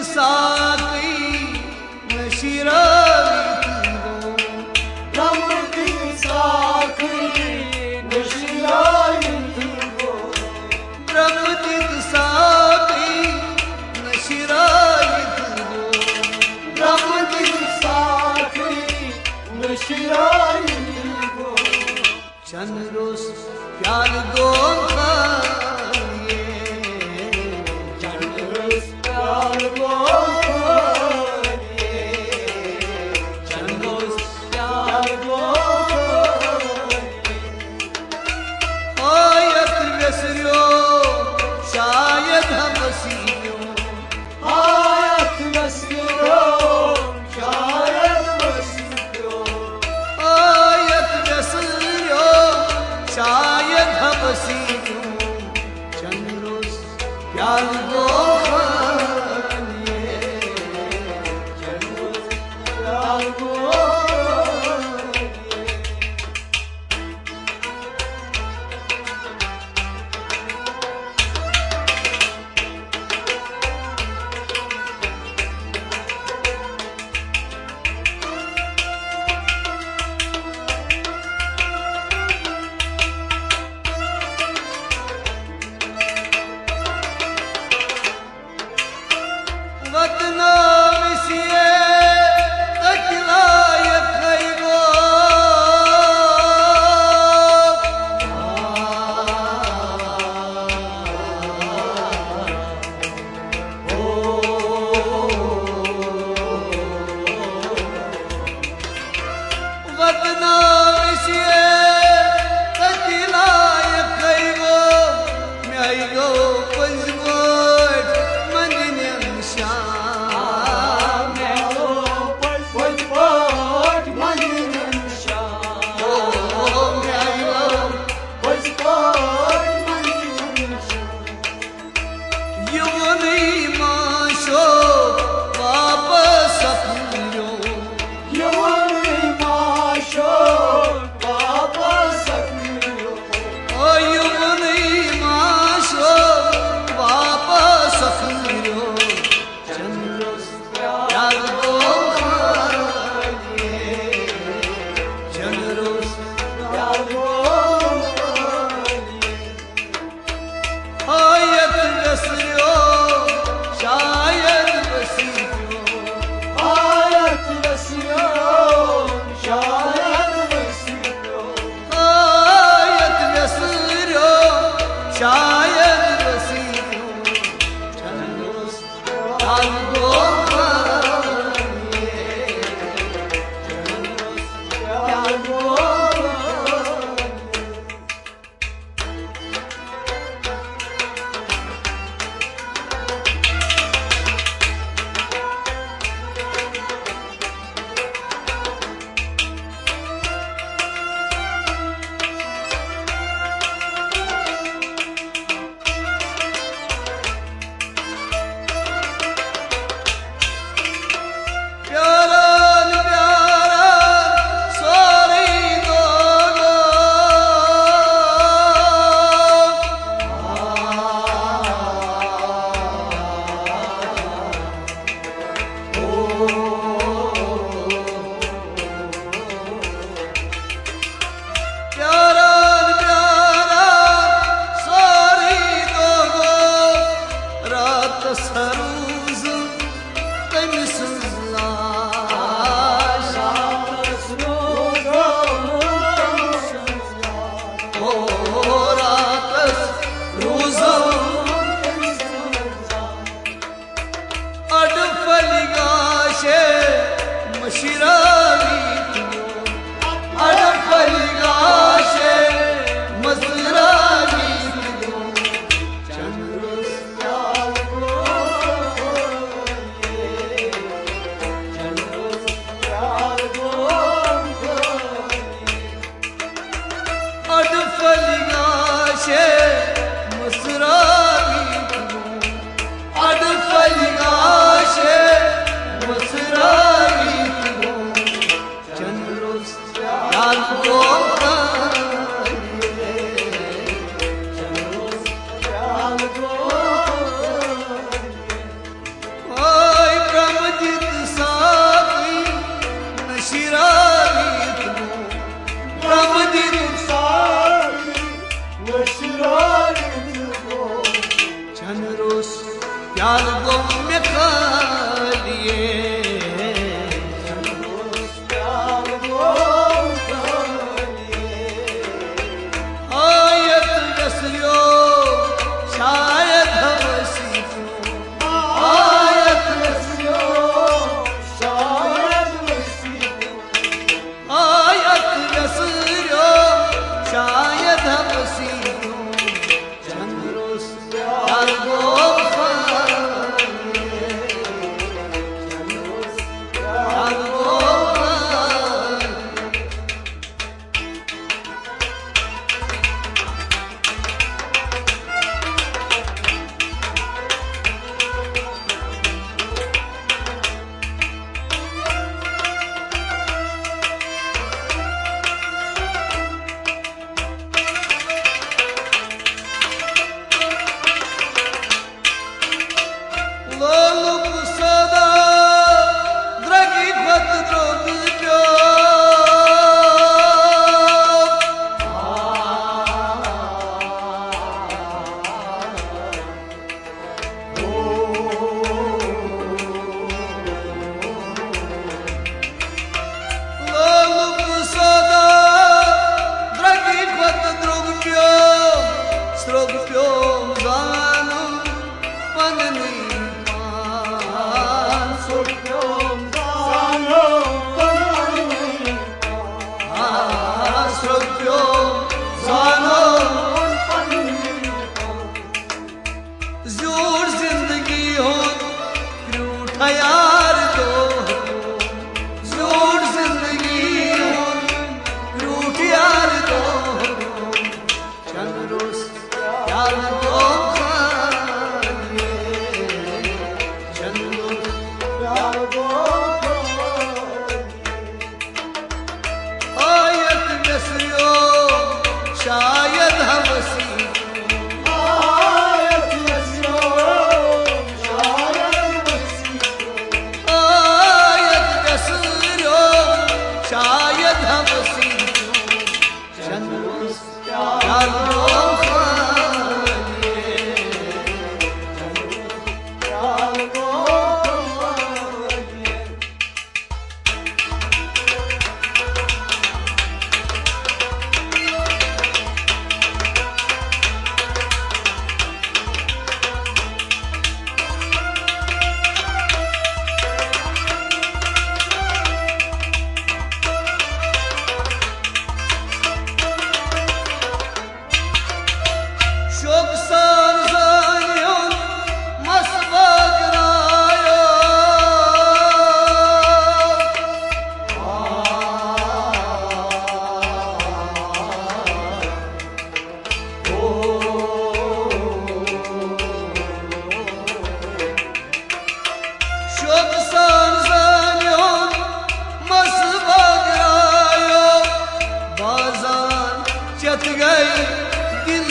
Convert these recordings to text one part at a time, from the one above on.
साकी नशीरावी रमदिन साकी नशीरावी रमदिन साकी नशीरावी रमदिन साकी नशीरावी चंद्रोस प्याल दो चंद्रोस प्याल दो Oh शायद हम सीखो आयत यस्रोम शायद वसीको आयत दसरों शायद हम सीखो चंद्रों प्यालों चत गई दिल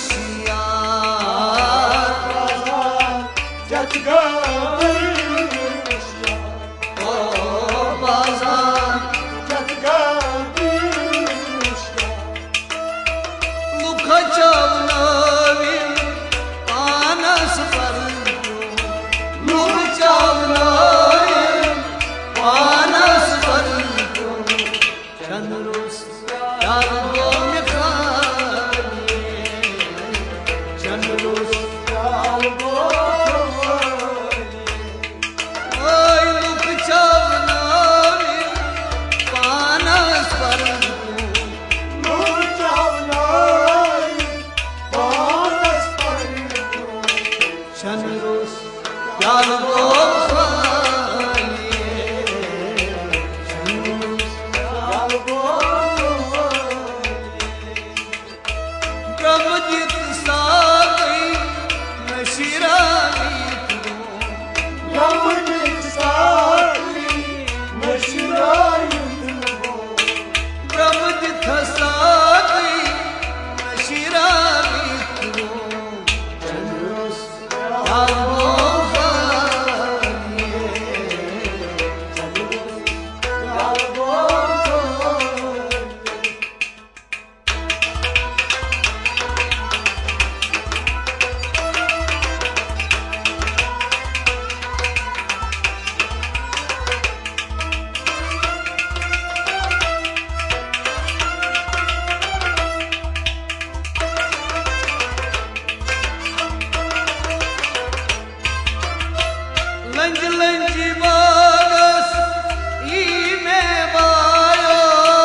होशियार जत गई ओ बाजार जत गई लुख चावनावी आनस पर लुख चावनावी आनस पर चंद्रोस यारो लंज लंजी बागस ई में बायो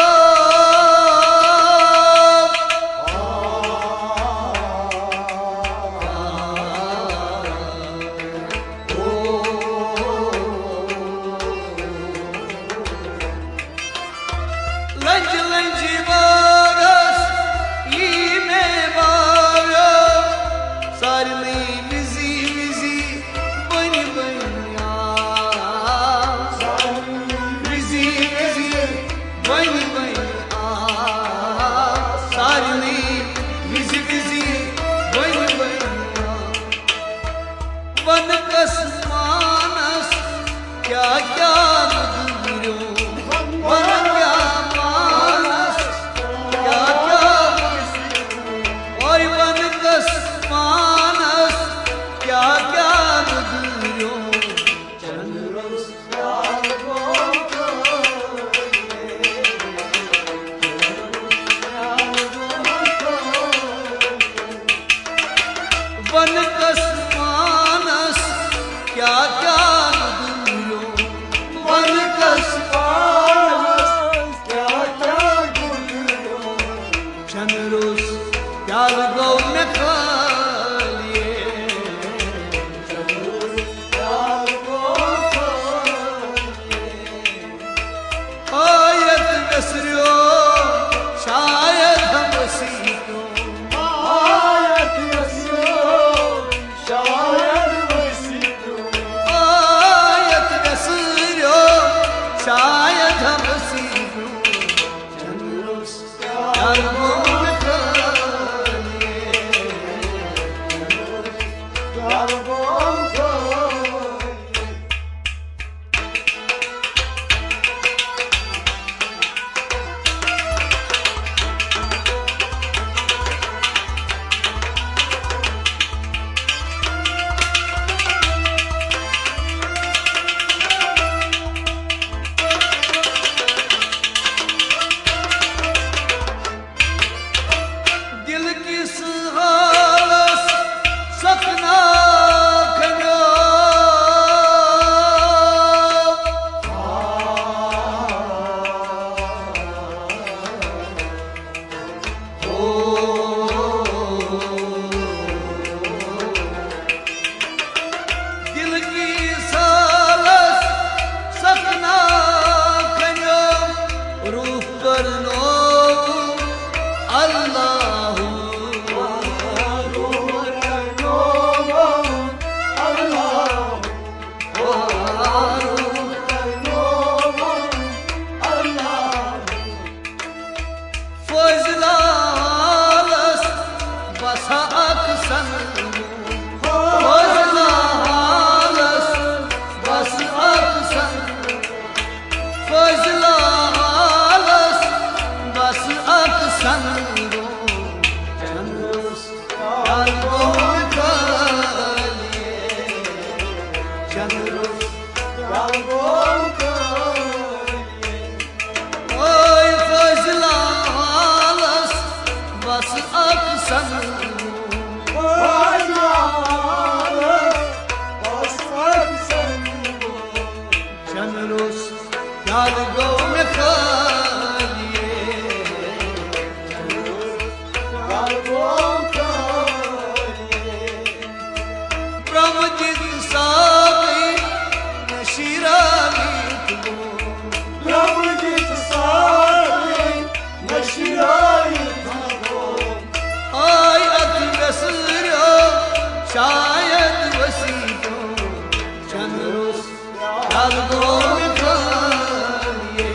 लंज लंजी बागस ई में बायो सारी विजी विजी बनी बनी बनी बनी सारी विजी विजी बनी बनी वन कस मानस क्या क्या गुजरो वन क्या मानस क्या क्या ओए वन कस मानस क्या क्या गुजरो चंद्रों वन कस मानस क्या क्या गुजरो वन कस मानस क्या क्या गुजरो चंद्रोस प्याल गौ में खालिए आयत दसरो शायद हम सीखो आयत यस्रोम शायद वसीको आयत दसरो शायद हम सीखो चंद्रोस प्याल गौ में खालिए दिल की सालस सपना खनो रूह करनो अल्लाह फजलालस बसा अक्सन फजलालस बस अक्सन फजलालस बस अक्सन चंद्रस यादों का चंद्रस यादों का ओय फजलालस बस अक्सन चंद्रस यादों में खालिए ब्रह्मजित साकी नशीरानी आय अति बसरो शायद वसीतो चंद्रस यादों में खालिए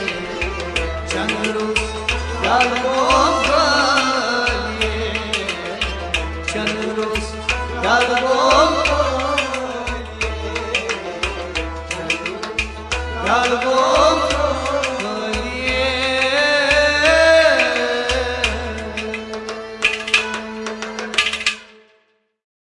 चंद्रस यादों खालिए चंद्रस यादों